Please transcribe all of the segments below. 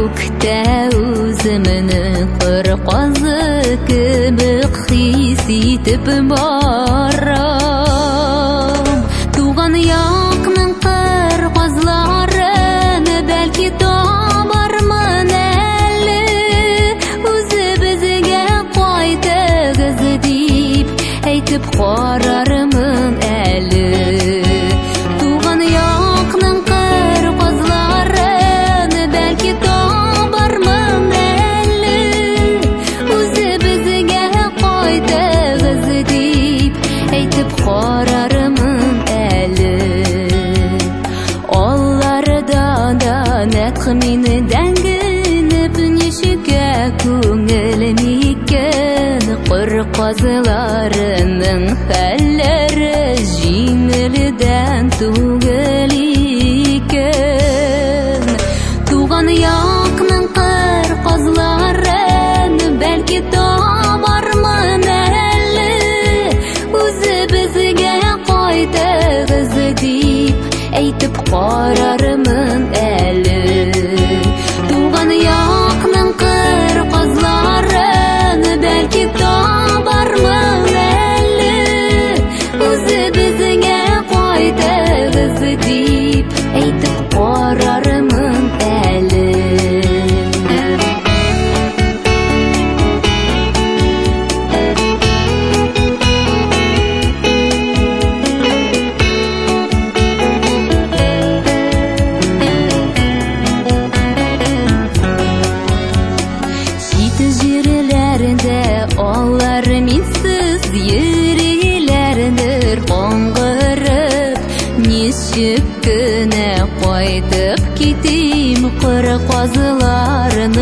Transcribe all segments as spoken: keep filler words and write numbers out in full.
көкте өзіміні қыр қазы кібік хис етіп барам. Туған яқның қыр қазларын бәлки табармын әлі, өзі бізге қайтығыз деп әйтіп қарармын әлі. Туған яқның қыр қазларын бәлки табармын әлі, өзі бізге қайтығыз деп әйтіп қарармын әлі. Олардан да нәтқы мені дәңгініп нешеге көңілім екен, қыр қазыларының хәллері жеңілден түгел екен. Туған яқның қыр қазларын бәлки табармын әлі, өзі бізге қайтығыз деп әйтіп қарармын әлі. Туған яқның қыр қазларын бәлки табармын әлі, өзі бізге қайтығыз деп әйтіп қарармын әлі. Олар менсіз ерелердір қоңғырып, нешік күні қайтып кетейм қыр қазыларын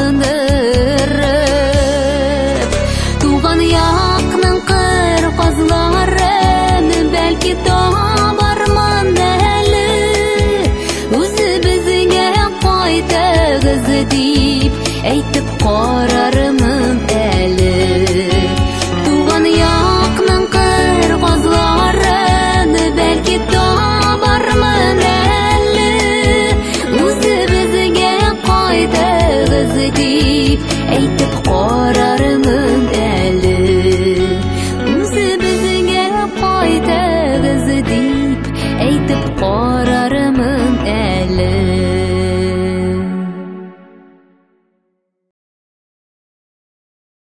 қалындырып. Туған яқның қыр қазларын бәлки табармын әлі, өзі бізге қайтығыз деп әйтіп қарар